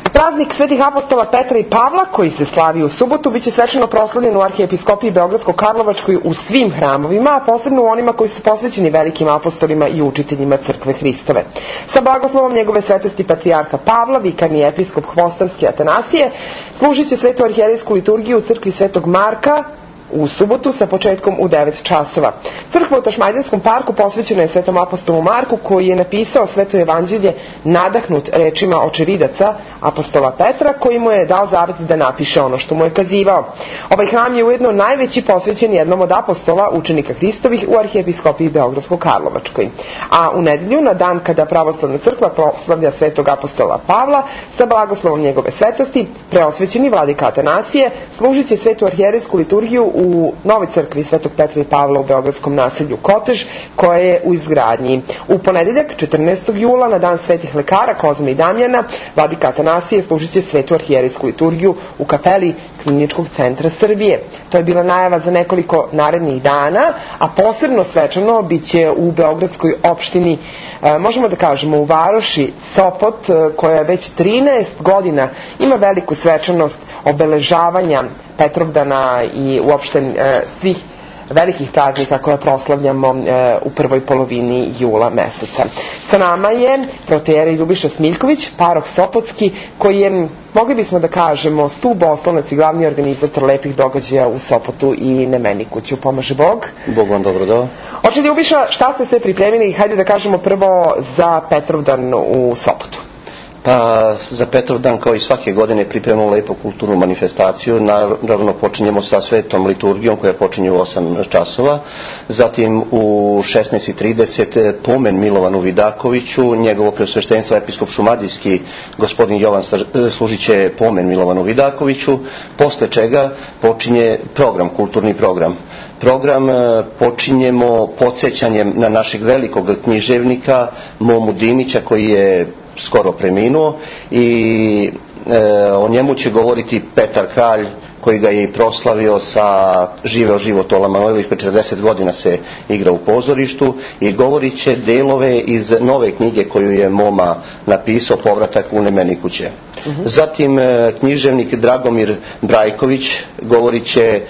Praznik Svetih apostola Petra i Pavla, koji se slavi u subotu, biće svečano proslavljen u Arhijepiskopiji Beogradsko-Karlovačkoj u svim hramovima, a posebno u onima koji su posvećeni velikim apostolima i učiteljima Crkve Hristove. Sa blagoslovom njegove svetosti patrijarha Pavla, vikarni episkop Hvostanski Atanasije, služit će svetu arhijerejsku liturgiju u crkvi Svetog Marka u subotu sa početkom u 9 časova. Crkva u Tašmajdenskom parku posvećena je Svetom apostolu Marku, koji je napisao Sveto evanđelje nadahnut rečima očevidaca apostola Petra, koji mu je dao zavet da napiše ono što mu je kazivao. Ovaj hram je ujedno najveći posvećen jednom od apostola učenika Hristovih u Arhijepiskopiji Beogradsko-Karlovačkoj. A u nedelju, na dan kada pravoslavna crkva proslavlja Svetog apostola Pavla, sa blagoslovom njegove svetosti, preosvećeni vladika Atanasije služit će svetu arhijerejsku liturgiju u novoj crkvi Svetog Petra i Pavla u beogradskom naselju Kotež, koja je u izgradnji. U ponedeljak, 14. jula, na dan svetih lekara Kozme i Damjana, vladika Atanasije služit će svetu arhijerejsku liturgiju u kapeli Kliničkog centra Srbije. To je bila najava za nekoliko narednih dana, a posebno svečano biće u beogradskoj opštini, možemo da kažemo u varoši Sopot, koja već 13 godina ima veliku svečanost obeležavanja Petrovdana i uopšte svih velikih praznika koje proslavljamo u prvoj polovini jula meseca. Sa nama je protoijerej Ljubiša Smiljković, paroh Sopotski, koji je, mogli bismo da kažemo, stub oslonac i glavni organizator lepih događaja u Sopotu i Nemenikuću. Pomaže Bog. Bog vam dobro dao. Oče Ljubiša, šta ste sve pripremili? Hajde da kažemo prvo za Petrovdan u Sopotu. Pa za Petrovdan, kao i svake godine, pripremamo lepu kulturnu manifestaciju. Naravno počinjemo sa svetom liturgijom koja počinje u 8 časova. Zatim u 16:30 pomen Milovanu Vidakoviću, njegovo preosveštenstvo episkop šumadijski gospodin Jovan služit će pomen Milovanu Vidakoviću, posle čega počinje program, kulturni program. Program počinjemo podsjećanjem na našeg velikog književnika Momu Dimića, koji je skoro preminuo, i o njemu će govoriti Petar Kralj, koji ga je i proslavio sa Živeo život Ola Manojlović, 40 godina se igra u pozorištu, i govorit će delove iz nove knjige koju je Moma napisao, Povratak u Nemenikuće. Zatim književnik Dragomir Brajković govorit će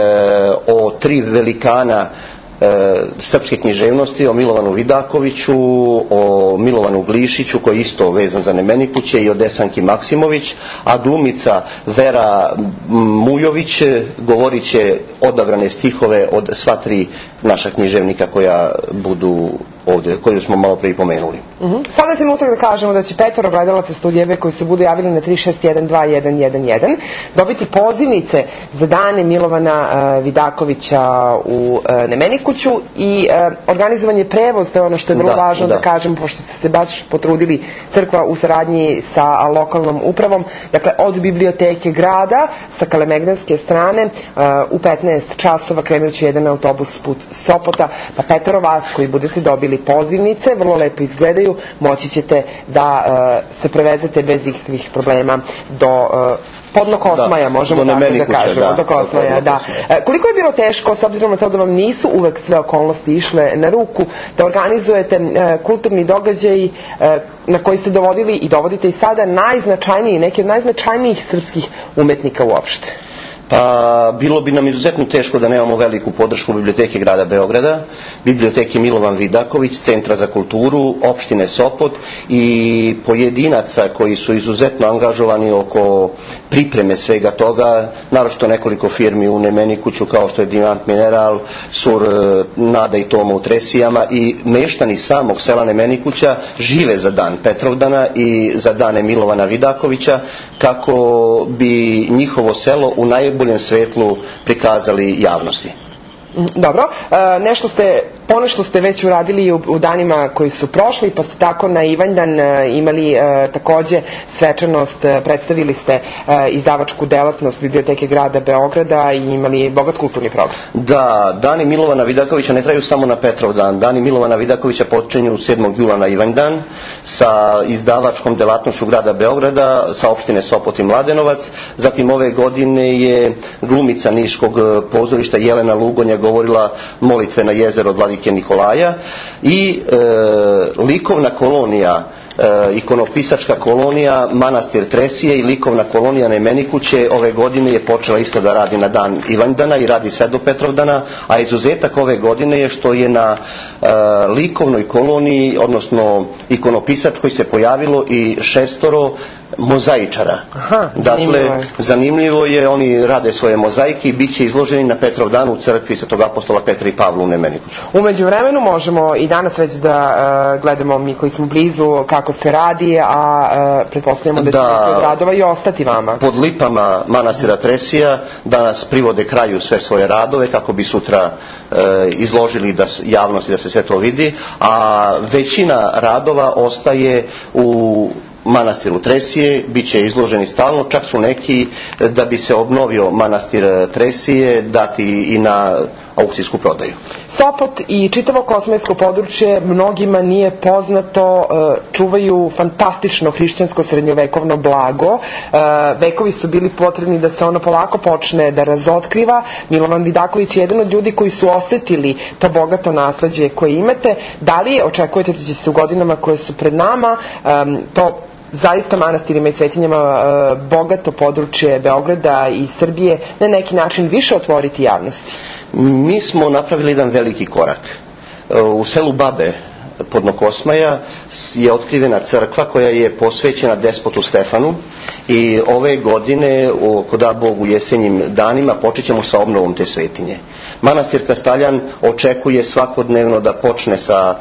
o 3 velikana srpske književnosti, o Milovanu Vidakoviću, o Milovanu Glišiću, koji je isto vezan za Nemenikuće, i o Desanki Maksimović, a glumica Vera Mujović govorit će odabrane stihove od sva 3 naša književnika koja budu ovdje, koju smo malo prije pomenuli. Sada je trenutak da kažemo da će 5 gledalaca Studijeve koji se budu javili na 3612111 dobiti pozivnice za dane Milovana Vidakovića u Nemenikuću i organizovan je prevoz, to je ono što je vrlo važno da kažem, pošto ste se baš potrudili, crkva u saradnji sa lokalnom upravom, dakle od biblioteke grada sa Kalemegdanske strane u 15 časova krenut će jedan autobus put Sopota, pa 5 vas koji budete dobili pozivnice, vrlo lepo izgledaju, moći ćete da se prevezete bez ikakvih problema do Podno Kosmaja, možemo tako da kažemo. Do Kosmaja, da. Koliko je bilo teško, s obzirom na to da vam nisu uvek sve okolnosti išle na ruku, da organizujete kulturni događaj na koji ste dovodili i dovodite i sada najznačajniji, neki od najznačajnijih srpskih umetnika uopšte? Pa bilo bi nam izuzetno teško da nemamo veliku podršku biblioteke grada Beograda, biblioteke Milovan Vidaković, Centra za kulturu, opštine Sopot i pojedinaca koji su izuzetno angažovani oko pripreme svega toga, naročito nekoliko firmi u Nemenikuću kao što je Diamant Mineral, Sur, Nada i Toma u Tresijama, i meštani samog sela Nemenikuća žive za dan Petrovdana i za dane Milovana Vidakovića, kako bi njihovo selo u najboljem svetlu prikazali javnosti. Dobro, ponešto ste već uradili u danima koji su prošli, pa ste tako na Ivanjdan imali takođe svečanost, predstavili ste izdavačku delatnost biblioteke grada Beograda i imali bogat kulturni program. Da, dani Milovana Vidakovića ne traju samo na Petrovdan. Dani Milovana Vidakovića počinju 7. jula na Ivanjdan sa izdavačkom delatnošću grada Beograda, sa opštine Sopot i Mladenovac. Zatim ove godine je glumica niškog pozorišta Jelena Lugonja govorila molitve na jezero od vladike Nikolaja, i likovna kolonija ikonopisačka kolonija Manastir Tresije i likovna kolonija Nemenikuće ove godine je počela isto da radi na dan Ivandana i radi sve do Petrovdana, a izuzetak ove godine je što je na likovnoj koloniji, odnosno ikonopisačkoj, se pojavilo i 6 mozaičara. Dakle, zanimljivo je, oni rade svoje mozaike i bit će izloženi na Petrovdanu u crkvi Svetog apostola Petra i Pavla u Nemenikuću. Umeđu vremenu možemo i danas već da gledamo, mi koji smo blizu, kako se radi, a pretpostavljamo da će neki od radova i ostati vama. Pod lipama manastira Tresija danas privode kraju sve svoje radove kako bi sutra izložili javnosti da se sve to vidi, a većina radova ostaje u manastiru Tresije, bit će izloženi stalno, čak su neki, da bi se obnovio manastir Tresije, dati i na aukcijsku prodaju. Sopot i čitavo kosmajsko područje mnogima nije poznato, čuvaju fantastično hrišćansko srednjovekovno blago. Vekovi su bili potrebni da se ono polako počne da razotkriva. Milovan Vidaković je jedan od ljudi koji su osetili to bogato nasleđe koje imate. Da li očekujete da će se u godinama koje su pred nama to zaista manastirima i svetinjama bogato područje Beograda i Srbije na neki način više otvoriti javnosti? Mi smo napravili jedan veliki korak. U selu Babe Podnokosmaja je otkrivena crkva koja je posvećena despotu Stefanu i ove godine, ako da Bog u jesenjim danima, počet ćemo sa obnovom te svetinje. Manastir Kastaljan očekuje svakodnevno da počne sa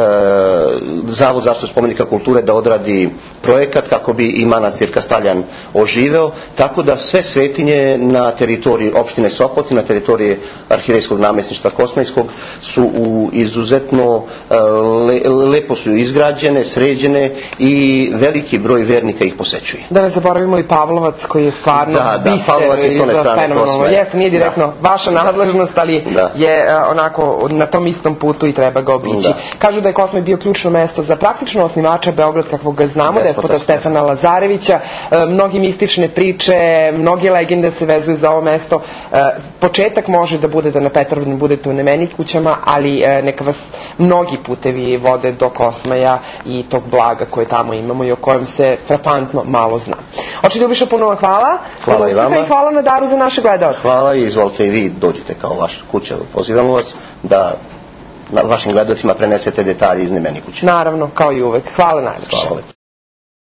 Zavod zaštitu spomenika kulture da odradi projekat kako bi i manastir Kastaljan oživeo, tako da sve svetinje na teritoriji opštine Sopot i na teritoriji arhirejskog namestništva Kosmajskog su izuzetno lepo su izgrađene, sređene i veliki broj vernika ih posećuje. Da ne zaboravimo i Pavlovac koji je stvarno Pavlovac je s one strane Kosmaja. Jeste, nije direktno vaša nadležnost, ali je onako na tom istom putu i treba ga obići. Kažu da je Kosmaj bio ključno mesto za praktično osnivača Beograd kakvog ga znamo, despota Stefana Lazarevića. Mnogi mistične priče, mnoge legende se vezuju za ovo mesto. Početak može da bude da na Petrovdan budete u Nemenikućama, ali neka vas mnogi putevi vode do Kosmaja i tog blaga koje tamo imamo i o kojem se frapantno malo zna. Oče Ljubiša, puno vam hvala. Hvala i vama. I hvala na daru za naše gledaoce. Hvala i izvolite i vi dođite kao vaša kuća. Pozivamo vas da vašim gledaocima prenesete detalje iz Nemenikuća. Naravno, kao i uvek. Hvala najlepše. Hvala.